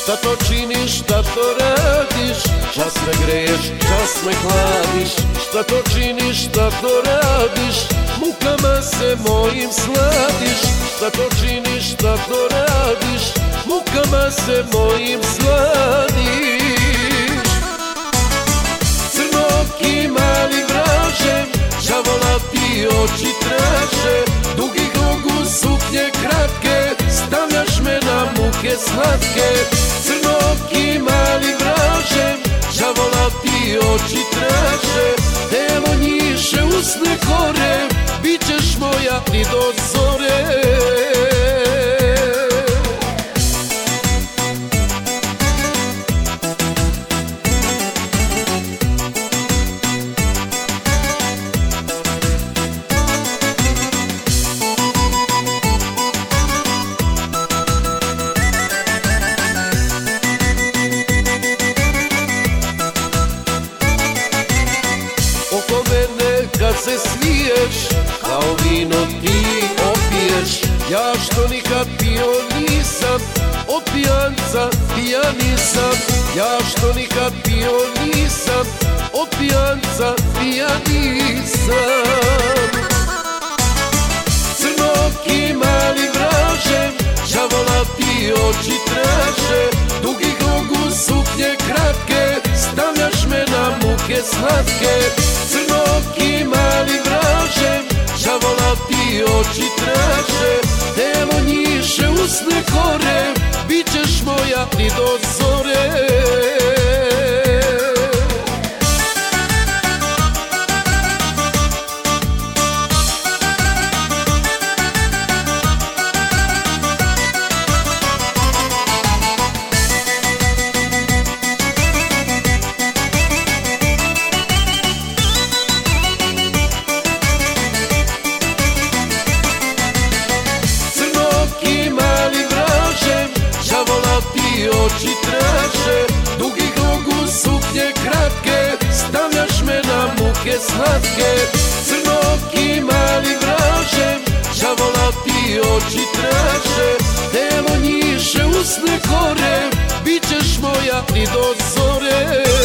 Šta to činiš, šta to radiš, čas me greješ, čas me hladiš. Šta to činiš, šta to radiš, mukama se mojim sladiš. Šta to činiš, šta to radiš, mukama se mojim sladiš. Crnoki mali vraže, žavolati oči traže, dugih nogu suknje kratke, stavljaš me na muke slatke. Crnoki mali vraže, žavolati oči traže, evo njiše usne kore, bit ćeš moja ni do zore. Oko mene kad se smiješ, kao vino ti opiješ. Ja što nikad pio nisam, od pijanca pijan nisam. Ja što nikad pio nisam, od pijanca pijan nisam. Crnoki mali vraže, žavolati oči traže, dugih nogu suknje kratke, stavljaš me na muke slatke. Crnoki mali vraže, žavolati oči traže, evo njiše usne kore, bit ćeš moja ni do zore. Oči traže, dugih nogu suknje kratke, stavljaš me na muke slatke. Crnoki mali vraže, žavolati oči traže, evo njiše usne kore, bit ćeš moja ni do zore.